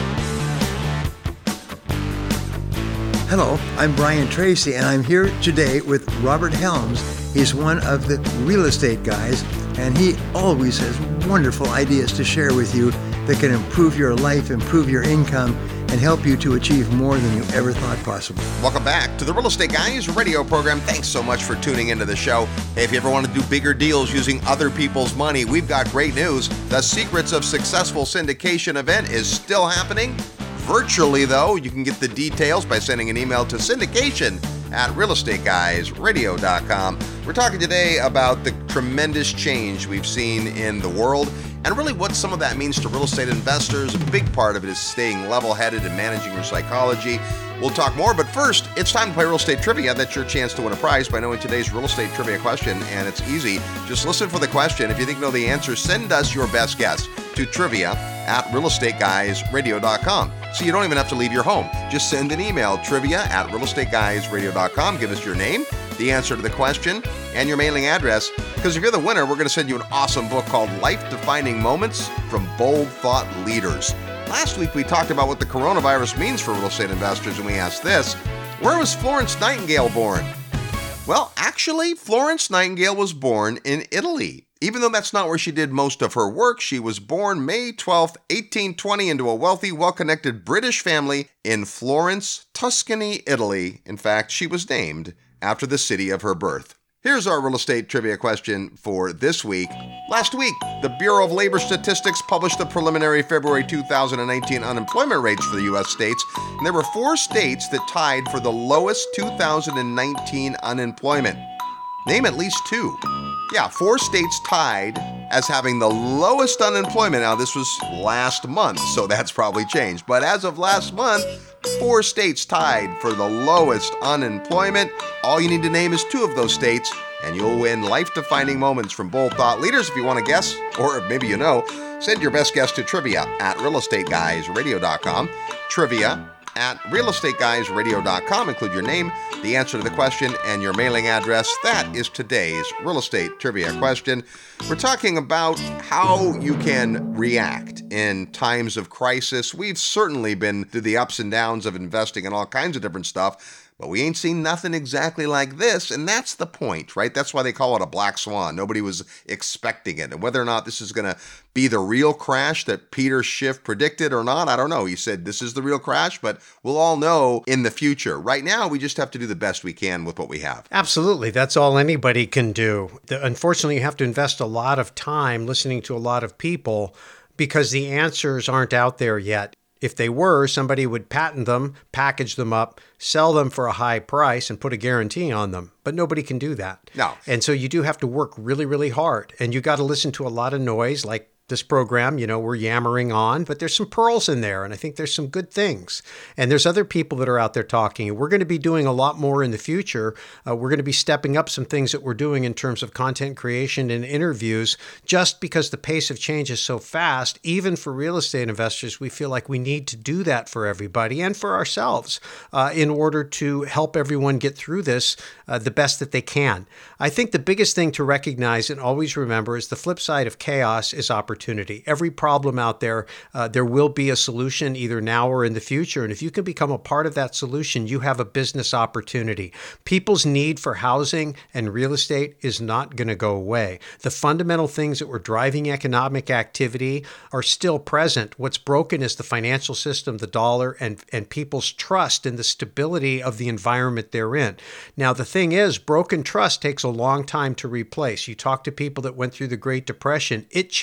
Hello, I'm Brian Tracy, and I'm here today with Robert Helms. He's one of the real estate guys, and he always has wonderful ideas to share with you that can improve your life, improve your income, and help you to achieve more than you ever thought possible. Welcome back to the Real Estate Guys radio program. Thanks so much for tuning into the show. Hey, if you ever want to do bigger deals using other people's money, we've got great news. The Secrets of Successful Syndication event is still happening. Virtually, though, you can get the details by sending an email to syndication at real estate guys radio dot com. We're talking today about the tremendous change we've seen in the world and really what some of that means to real estate investors. A big part of it is staying level-headed and managing your psychology. We'll talk more, but first, it's time to play Real Estate Trivia. That's your chance to win a prize by knowing today's Real Estate Trivia question, and it's easy. Just listen for the question. If you think you know the answer, send us your best guess to trivia at real estate guys radio dot com. So you don't even have to leave your home. Just send an email, trivia at real estate guys radio dot com. Give us your name, the answer to the question, and your mailing address. Because if you're the winner, we're going to send you an awesome book called Life-Defining Moments from Bold Thought Leaders. Last week, we talked about what the coronavirus means for real estate investors, and we asked this: where was Florence Nightingale born? Well, actually, Florence Nightingale was born in Italy. Even though that's not where she did most of her work, she was born May twelfth, eighteen twenty, into a wealthy, well-connected British family in Florence, Tuscany, Italy. In fact, she was named after the city of her birth. Here's our real estate trivia question for this week. Last week, the Bureau of Labor Statistics published the preliminary February two thousand nineteen unemployment rates for the U S states, and there were four states that tied for the lowest two thousand nineteen unemployment. Name at least two. Yeah, four states tied as having the lowest unemployment. Now, this was last month, so that's probably changed. But as of last month, four states tied for the lowest unemployment. All you need to name is two of those states, and you'll win life-defining moments from Bold Thought Leaders. If you want to guess, or maybe you know, send your best guess to trivia at real estate guys radio dot com. Trivia at real estate guys radio dot com. Include your name, the answer to the question, and your mailing address. That is today's real estate trivia question. We're talking about how you can react in times of crisis. We've certainly been through the ups and downs of investing in all kinds of different stuff, but we ain't seen nothing exactly like this, and that's the point, right? That's why they call it a black swan. Nobody was expecting it, and whether or not this is going to be the real crash that Peter Schiff predicted or not, I don't know. He said this is the real crash, but we'll all know in the future. Right now, we just have to do the best we can with what we have. Absolutely. That's all anybody can do. The, unfortunately, you have to invest a lot of time listening to a lot of people because the answers aren't out there yet. If they were, somebody would patent them, package them up, sell them for a high price, and put a guarantee on them. But nobody can do that. No. And so you do have to work really, really hard. And you got to listen to a lot of noise, like this program, you know, we're yammering on, but there's some pearls in there, and I think there's some good things. And there's other people that are out there talking, and we're going to be doing a lot more in the future. Uh, we're going to be stepping up some things that we're doing in terms of content creation and interviews, just because the pace of change is so fast. Even for real estate investors, we feel like we need to do that for everybody and for ourselves uh, in order to help everyone get through this uh, the best that they can. I think the biggest thing to recognize and always remember is the flip side of chaos is opportunity. Every problem out there, uh, there will be a solution either now or in the future. And if you can become a part of that solution, you have a business opportunity. People's need for housing and real estate is not going to go away. The fundamental things that were driving economic activity are still present. What's broken is the financial system, the dollar, and, and people's trust in the stability of the environment they're in. Now, the thing is, broken trust takes a long time to replace. You talk to people that went through the Great Depression, it changed them.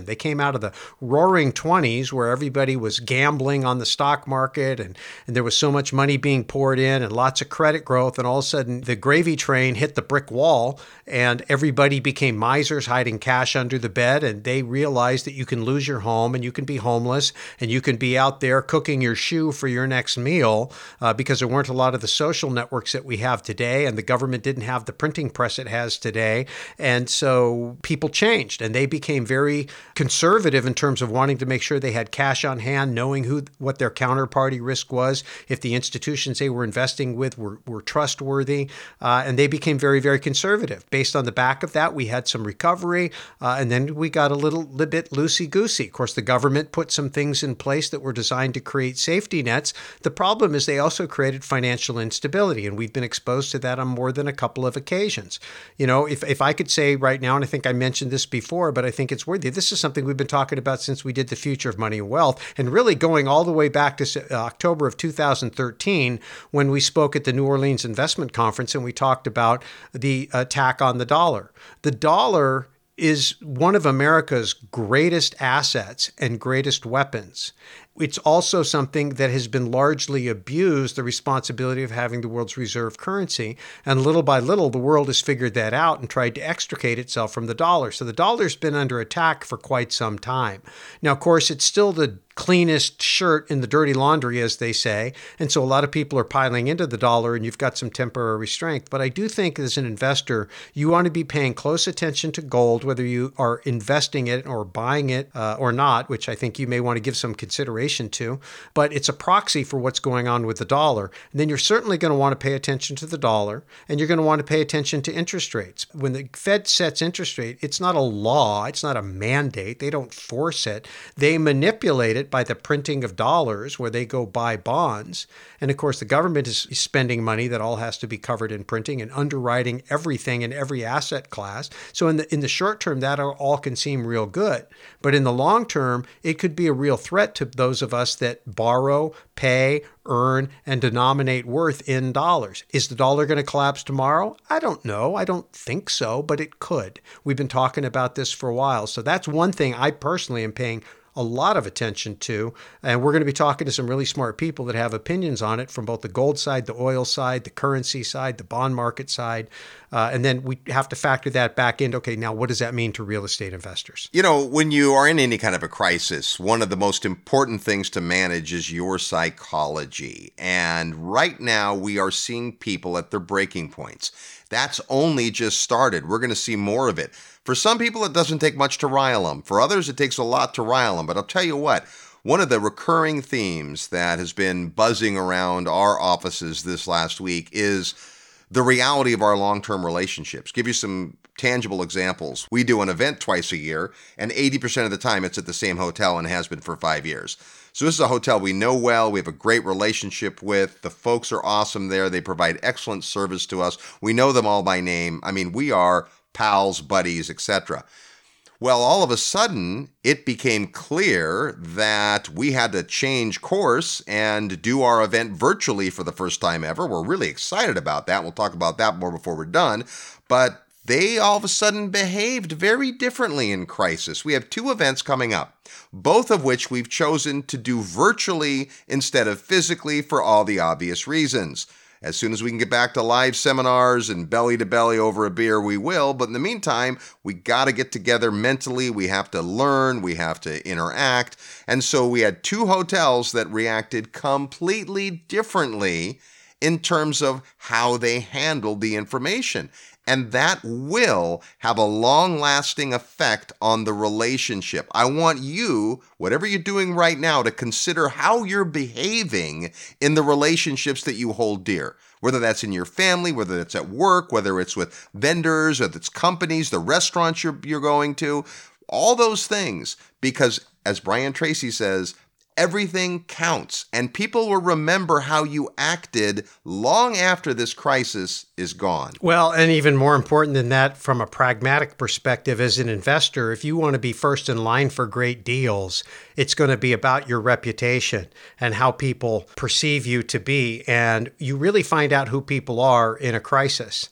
They came out of the roaring twenties where everybody was gambling on the stock market and, and there was so much money being poured in and lots of credit growth. And all of a sudden, the gravy train hit the brick wall and everybody became misers hiding cash under the bed. And they realized that you can lose your home and you can be homeless and you can be out there cooking your shoe for your next meal uh, because there weren't a lot of the social networks that we have today. And the government didn't have the printing press it has today. And so people changed and they became very conservative in terms of wanting to make sure they had cash on hand, knowing who what their counterparty risk was, if the institutions they were investing with were, were trustworthy. Uh, and they became very, very conservative. Based on the back of that, we had some recovery. Uh, and then we got a little, little bit loosey-goosey. Of course, the government put some things in place that were designed to create safety nets. The problem is they also created financial instability. And we've been exposed to that on more than a couple of occasions. You know, if, if I could say right now, and I think I mentioned this before, but I think it's worthy, this is something we've been talking about since we did the Future of Money and Wealth, and really going all the way back to uh, October of two thousand thirteen when we spoke at the New Orleans Investment Conference and we talked about the attack on the dollar. The dollar is one of America's greatest assets and greatest weapons. It's also something that has been largely abused, the responsibility of having the world's reserve currency. And little by little, the world has figured that out and tried to extricate itself from the dollar. So the dollar's been under attack for quite some time. Now, of course, it's still the cleanest shirt in the dirty laundry, as they say. And so a lot of people are piling into the dollar and you've got some temporary strength. But I do think as an investor, you want to be paying close attention to gold, whether you are investing it or buying it uh, or not, which I think you may want to give some consideration to. But it's a proxy for what's going on with the dollar. And then you're certainly going to want to pay attention to the dollar and you're going to want to pay attention to interest rates. When the Fed sets interest rate, it's not a law. It's not a mandate. They don't force it. They manipulate it by the printing of dollars where they go buy bonds. And of course, the government is spending money that all has to be covered in printing and underwriting everything in every asset class. So in the in the short term, that all can seem real good. But in the long term, it could be a real threat to those of us that borrow, pay, earn, and denominate worth in dollars. Is the dollar going to collapse tomorrow? I don't know. I don't think so, but it could. We've been talking about this for a while. So that's one thing I personally am paying a lot of attention to. And we're going to be talking to some really smart people that have opinions on it from both the gold side, the oil side, the currency side, the bond market side. Uh, and then we have to factor that back into, okay, now what does that mean to real estate investors? You know, when you are in any kind of a crisis, one of the most important things to manage is your psychology. And right now we are seeing people at their breaking points. That's only just started. We're going to see more of it. For some people, it doesn't take much to rile them. For others, it takes a lot to rile them. But I'll tell you what, one of the recurring themes that has been buzzing around our offices this last week is the reality of our long-term relationships. Give you some tangible examples. We do an event twice a year, and eighty percent of the time it's at the same hotel and has been for five years. So this is a hotel we know well, we have a great relationship with. The folks are awesome there. They provide excellent service to us. We know them all by name. I mean, we are pals, buddies, et cetera. Well, all of a sudden, it became clear that we had to change course and do our event virtually for the first time ever. We're really excited about that. We'll talk about that more before we're done. But they all of a sudden behaved very differently in crisis. We have two events coming up, both of which we've chosen to do virtually instead of physically for all the obvious reasons. As soon as we can get back to live seminars and belly to belly over a beer, we will. But in the meantime, we got to get together mentally. We have to learn. We have to interact. And so we had two hotels that reacted completely differently in terms of how they handled the information. And that will have a long-lasting effect on the relationship. I want you, whatever you're doing right now, to consider how you're behaving in the relationships that you hold dear. Whether that's in your family, whether it's at work, whether it's with vendors, whether it's companies, the restaurants you're, you're going to, all those things. Because as Brian Tracy says, everything counts, and people will remember how you acted long after this crisis is gone. Well, and even more important than that, from a pragmatic perspective as an investor, if you want to be first in line for great deals, it's going to be about your reputation and how people perceive you to be. And you really find out who people are in a crisis.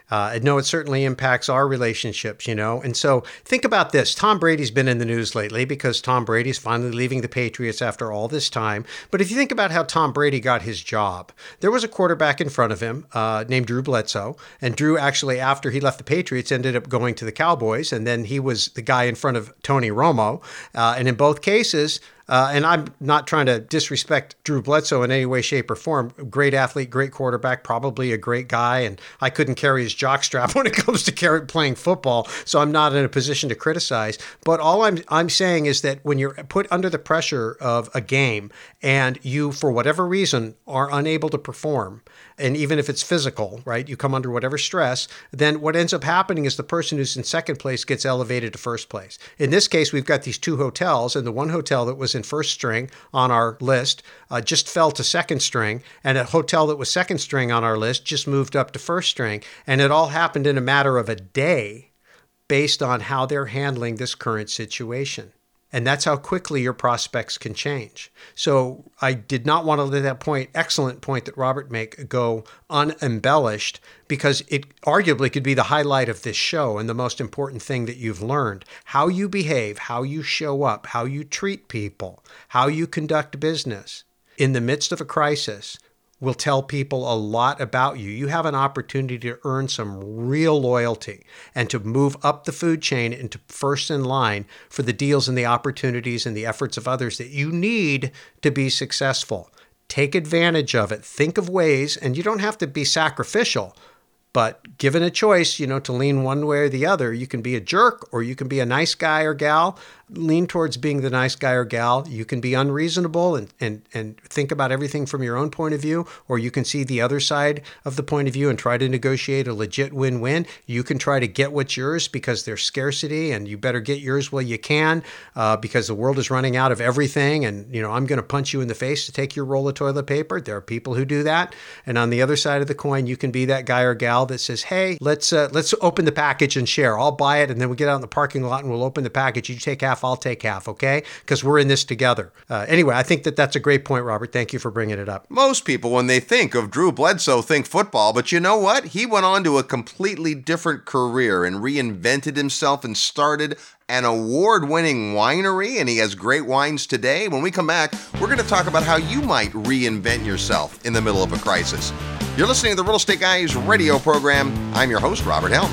Uh, no, it certainly impacts our relationships, you know. And so think about this. Tom Brady's been in the news lately because Tom Brady's finally leaving the Patriots after all this time. But if you think about how Tom Brady got his job, there was a quarterback in front of him uh, named Drew Bledsoe. And Drew actually, after he left the Patriots, ended up going to the Cowboys. And then he was the guy in front of Tony Romo. Uh, and in both cases, Uh, and I'm not trying to disrespect Drew Bledsoe in any way, shape, or form. Great athlete, great quarterback, probably a great guy. And I couldn't carry his jockstrap when it comes to carry, playing football, so I'm not in a position to criticize. But all I'm I'm saying is that when you're put under the pressure of a game and you, for whatever reason, are unable to perform, and even if it's physical, right, you come under whatever stress, then what ends up happening is the person who's in second place gets elevated to first place. In this case, we've got these two hotels, and the one hotel that was in first string on our list uh, just fell to second string, and a hotel that was second string on our list just moved up to first string. And it all happened in a matter of a day based on how they're handling this current situation. And that's how quickly your prospects can change. So I did not want to let that point, excellent point that Robert make, go unembellished, because it arguably could be the highlight of this show and the most important thing that you've learned. How you behave, how you show up, how you treat people, how you conduct business in the midst of a crisis will tell people a lot about you. You have an opportunity to earn some real loyalty and to move up the food chain into first in line for the deals and the opportunities and the efforts of others that you need to be successful. Take advantage of it. Think of ways, and you don't have to be sacrificial, but given a choice, you know, to lean one way or the other, you can be a jerk or you can be a nice guy or gal. Lean towards being the nice guy or gal. You can be unreasonable and, and, and think about everything from your own point of view, or you can see the other side of the point of view and try to negotiate a legit win-win. You can try to get what's yours because there's scarcity, and you better get yours while you can uh, because the world is running out of everything. And, you know, I'm going to punch you in the face to take your roll of toilet paper. There are people who do that. And on the other side of the coin, you can be that guy or gal that says, hey, let's uh, let's open the package and share. I'll buy it, and then we get out in the parking lot and we'll open the package. You take half, I'll take half, okay? Because we're in this together. Uh, anyway, I think that that's a great point, Robert. Thank you for bringing it up. Most people, when they think of Drew Bledsoe, think football, but you know what? He went on to a completely different career and reinvented himself and started an award-winning winery, and he has great wines today. When we come back, we're going to talk about how you might reinvent yourself in the middle of a crisis. You're listening to the Real Estate Guys radio program. I'm your host, Robert Helms.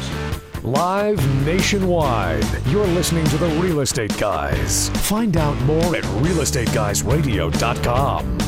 Live nationwide, you're listening to the Real Estate Guys. Find out more at real estate guys radio dot com.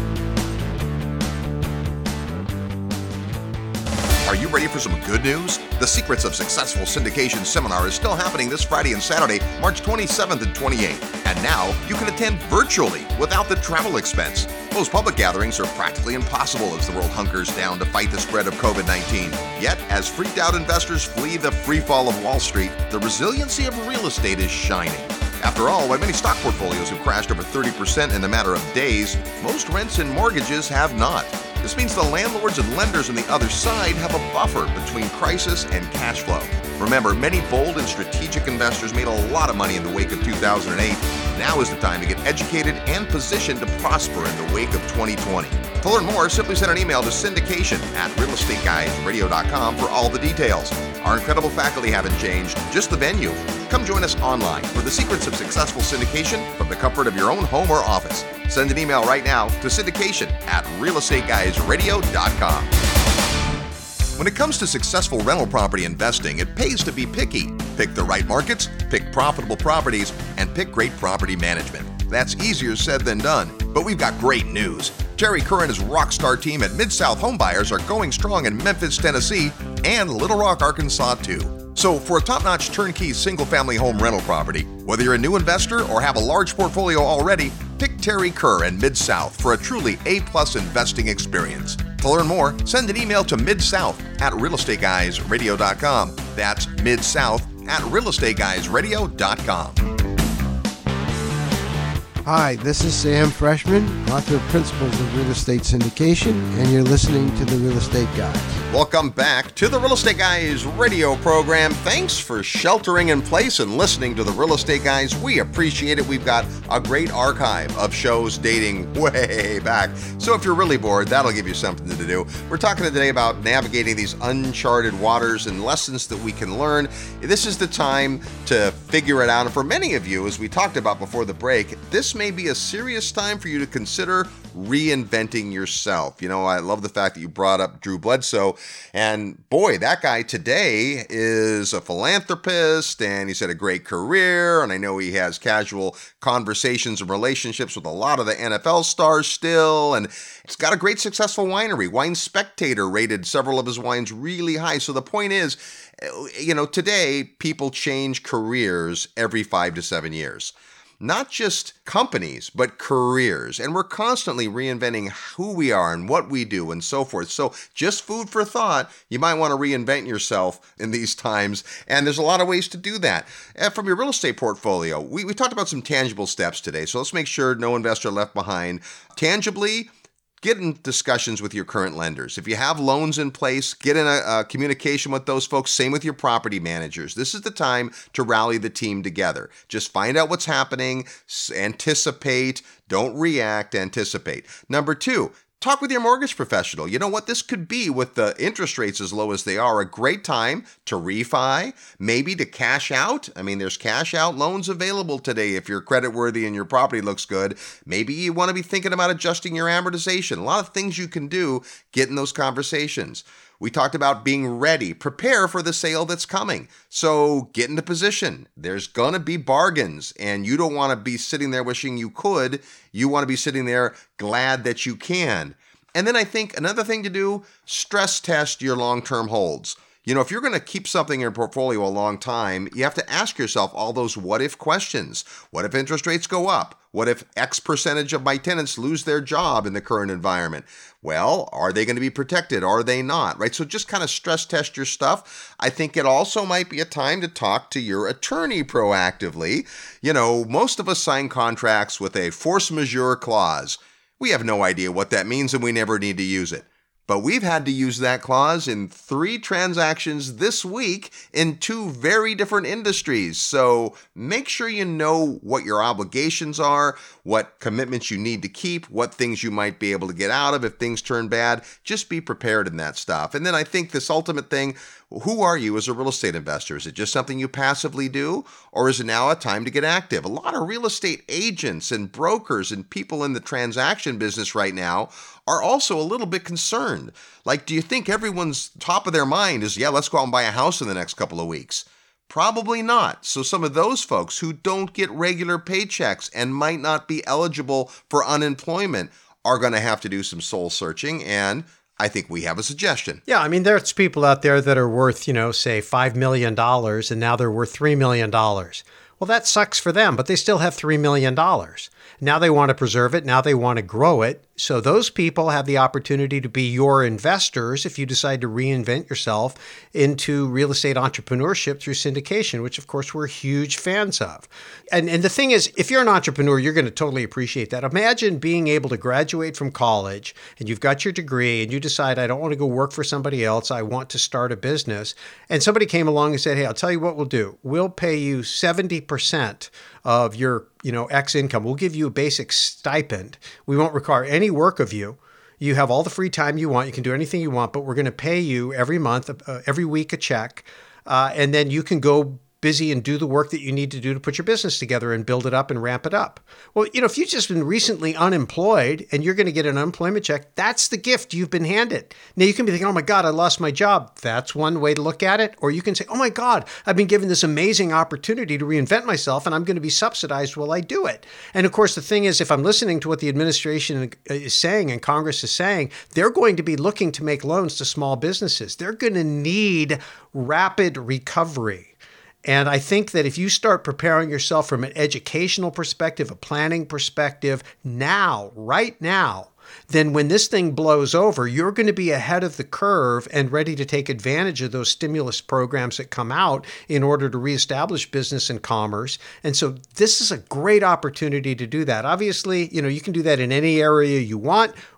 Are you ready for some good news? The Secrets of Successful Syndication seminar is still happening this Friday and Saturday, March twenty-seventh and twenty-eighth. And now you can attend virtually without the travel expense. Most public gatherings are practically impossible as the world hunkers down to fight the spread of covid nineteen. Yet, as freaked out investors flee the free fall of Wall Street, the resiliency of real estate is shining. After all, while many stock portfolios have crashed over thirty percent in a matter of days, most rents and mortgages have not. This means the landlords and lenders on the other side have a buffer between crisis and cash flow. Remember, many bold and strategic investors made a lot of money in the wake of two thousand eight. Now is the time to get educated and positioned to prosper in the wake of twenty twenty. To learn more, simply send an email to syndication at real estate guys radio dot com for all the details. Our incredible faculty haven't changed, just the venue. Come join us online for the secrets of successful syndication from the comfort of your own home or office. Send an email right now to syndication at real estate guys radio dot com. When it comes to successful rental property investing, it pays to be picky. Pick the right markets, pick profitable properties, and pick great property management. That's easier said than done, but we've got great news. Terry Kerr and his rockstar team at Mid-South Homebuyers are going strong in Memphis, Tennessee, and Little Rock, Arkansas, too. So for a top-notch turnkey single-family home rental property, whether you're a new investor or have a large portfolio already, pick Terry Kerr and Mid-South for a truly A-plus investing experience. To learn more, send an email to midsouth at real estate guys radio dot com. That's midsouth at real estate guys radio dot com. Hi, this is Sam Freshman, author of Principles of Real Estate Syndication, and you're listening to The Real Estate Guys. Welcome back to the Real Estate Guys radio program. Thanks for sheltering in place and listening to the Real Estate Guys. We appreciate it. We've got a great archive of shows dating way back. So if you're really bored, that'll give you something to do. We're talking today about navigating these uncharted waters and lessons that we can learn. This is the time to figure it out. And for many of you, as we talked about before the break, this may be a serious time for you to consider reinventing yourself. You know, I love the fact that you brought up Drew Bledsoe. And boy, that guy today is a philanthropist and he's had a great career. And I know he has casual conversations and relationships with a lot of the N F L stars still. And it's got a great successful winery. Wine Spectator rated several of his wines really high. So the point is, you know, today people change careers every five to seven years. Not just companies, but careers. And we're constantly reinventing who we are and what we do and so forth. So just food for thought, you might want to reinvent yourself in these times. And there's a lot of ways to do that. And from your real estate portfolio, we, we talked about some tangible steps today. So let's make sure no investor left behind. Tangibly, get in discussions with your current lenders. If you have loans in place, get in a, a communication with those folks. Same with your property managers. This is the time to rally the team together. Just find out what's happening, anticipate, don't react, anticipate. Number two, talk with your mortgage professional. You know what? This could be, with the interest rates as low as they are, a great time to refi, maybe to cash out. I mean, there's cash out loans available today if you're creditworthy and your property looks good. Maybe you want to be thinking about adjusting your amortization. A lot of things you can do, get in those conversations. We talked about being ready, prepare for the sale that's coming. So get into position. There's going to be bargains, and you don't want to be sitting there wishing you could. You want to be sitting there glad that you can. And then I think another thing to do, stress test your long-term holds. You know, if you're going to keep something in your portfolio a long time, you have to ask yourself all those what-if questions. What if interest rates go up? What if X percentage of my tenants lose their job in the current environment? Well, are they going to be protected? Are they not? Right? So just kind of stress test your stuff. I think it also might be a time to talk to your attorney proactively. You know, most of us sign contracts with a force majeure clause. We have no idea what that means and we never need to use it. But we've had to use that clause in three transactions this week in two very different industries. So make sure you know what your obligations are, what commitments you need to keep, what things you might be able to get out of if things turn bad. Just be prepared in that stuff. And then I think this ultimate thing, who are you as a real estate investor? Is it just something you passively do? Or is it now a time to get active? A lot of real estate agents and brokers and people in the transaction business right now are also a little bit concerned. Like, do you think everyone's top of their mind is, yeah, let's go out and buy a house in the next couple of weeks? Probably not. So some of those folks who don't get regular paychecks and might not be eligible for unemployment are going to have to do some soul searching, and I think we have a suggestion. Yeah, I mean, there's people out there that are worth, you know, say five million dollars, and now they're worth three million dollars. Well, that sucks for them, but they still have three million dollars. Now they want to preserve it. Now they want to grow it. So those people have the opportunity to be your investors if you decide to reinvent yourself into real estate entrepreneurship through syndication, which of course we're huge fans of. And, and the thing is, if you're an entrepreneur, you're going to totally appreciate that. Imagine being able to graduate from college and you've got your degree and you decide, I don't want to go work for somebody else. I want to start a business. And somebody came along and said, hey, I'll tell you what we'll do. We'll pay you seventy percent of your, you know, X income. We'll give you a basic stipend. We won't require any work of you. You have all the free time you want. You can do anything you want, but we're going to pay you every month, uh, every week a check. Uh, and then you can go busy and do the work that you need to do to put your business together and build it up and ramp it up. Well, you know, if you've just been recently unemployed and you're going to get an unemployment check, that's the gift you've been handed. Now you can be thinking, oh my God, I lost my job. That's one way to look at it. Or you can say, oh my God, I've been given this amazing opportunity to reinvent myself and I'm going to be subsidized while I do it. And of course, the thing is, if I'm listening to what the administration is saying and Congress is saying, they're going to be looking to make loans to small businesses. They're going to need rapid recovery. And I think that if you start preparing yourself from an educational perspective, a planning perspective, now, right now, then when this thing blows over, you're going to be ahead of the curve and ready to take advantage of those stimulus programs that come out in order to reestablish business and commerce. And so this is a great opportunity to do that. Obviously, you know, you can do that in any area you want.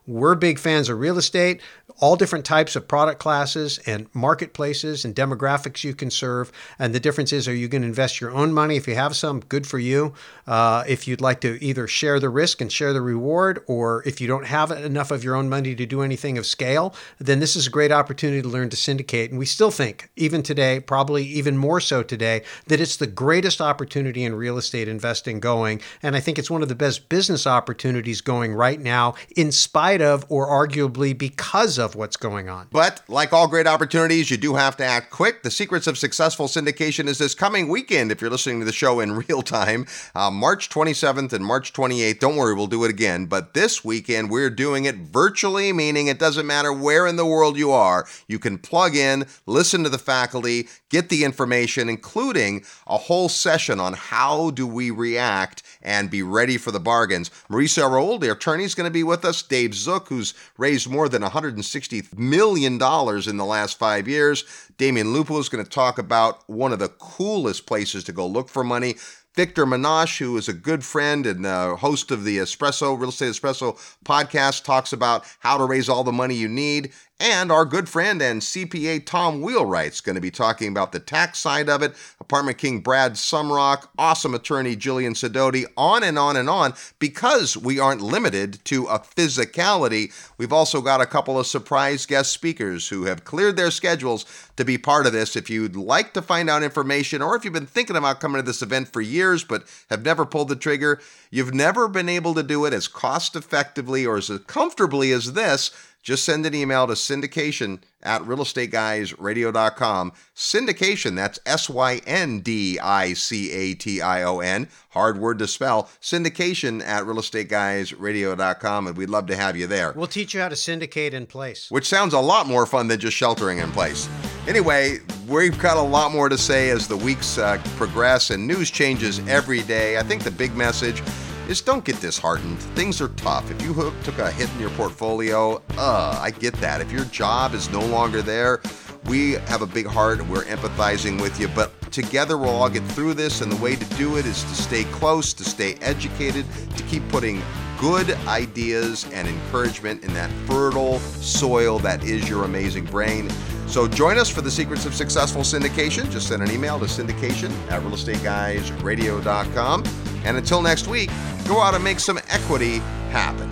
We're big fans of real estate, all different types of product classes and marketplaces and demographics you can serve. And the difference is, are you going to invest your own money? If you have some, good for you. Uh, if you'd like to either share the risk and share the reward, or if you don't have enough of your own money to do anything of scale, then this is a great opportunity to learn to syndicate. And we still think, even today, probably even more so today, that it's the greatest opportunity in real estate investing going. And I think it's one of the best business opportunities going right now, in spite of, or arguably because of, what's going on. But like all great opportunities, you do have to act quick. The Secrets of Successful Syndication is this coming weekend, if you're listening to the show in real time, uh, March twenty-seventh and March twenty-eighth. Don't worry, we'll do it again. But this weekend, we're doing it virtually, meaning it doesn't matter where in the world you are. You can plug in, listen to the faculty, get the information, including a whole session on how do we react and be ready for the bargains. Marisa Raul, the attorney, is going to be with us. Dave Zook, who's raised more than one hundred sixty million dollars in the last five years. Damian Lupo is going to talk about one of the coolest places to go look for money. Victor Menashe, who is a good friend and uh, host of the Espresso, Real Estate Espresso podcast, talks about how to raise all the money you need. And our good friend and C P A Tom Wheelwright's going to be talking about the tax side of it. Apartment King Brad Sumrock, awesome attorney Jillian Sidoti, on and on and on. Because we aren't limited to a physicality, we've also got a couple of surprise guest speakers who have cleared their schedules to be part of this. If you'd like to find out information, or if you've been thinking about coming to this event for years but have never pulled the trigger, you've never been able to do it as cost effectively or as comfortably as this, just send an email to syndication at real estate guys radio dot com. Syndication, that's S Y N D I C A T I O N. Hard word to spell. Syndication at real estate guys radio dot com, and we'd love to have you there. We'll teach you how to syndicate in place. Which sounds a lot more fun than just sheltering in place. Anyway, we've got a lot more to say as the weeks uh, progress and news changes every day. I think the big message is don't get disheartened. Things are tough. If you took a hit in your portfolio, uh, I get that. If your job is no longer there, we have a big heart and we're empathizing with you. But together we'll all get through this, and the way to do it is to stay close, to stay educated, to keep putting good ideas and encouragement in that fertile soil that is your amazing brain. So join us for the Secrets of Successful Syndication. Just send an email to syndication at real estate guys radio dot com. And until next week, go out and make some equity happen.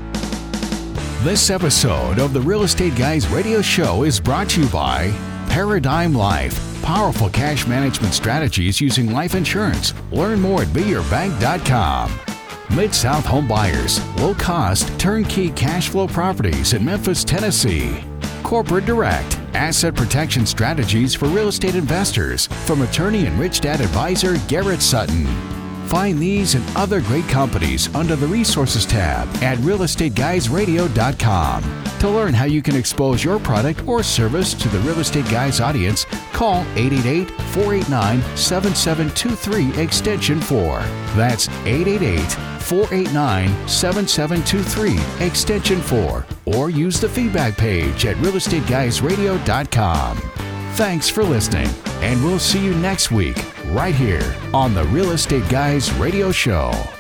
This episode of the Real Estate Guys Radio Show is brought to you by Paradigm Life. Powerful cash management strategies using life insurance. Learn more at be your bank dot com. Mid-South Home Buyers. Low-cost, turnkey cash flow properties in Memphis, Tennessee. Corporate Direct. Asset protection strategies for real estate investors from attorney and Rich Dad advisor Garrett Sutton. Find these and other great companies under the Resources tab at real estate guys radio dot com. To learn how you can expose your product or service to the Real Estate Guys audience, call eight eight eight, four eight nine, seven seven two three extension four. That's eight eight eight, four eight nine, seven seven two three extension four. Or use the feedback page at real estate guys radio dot com. Thanks for listening, and we'll see you next week right here on the Real Estate Guys Radio Show.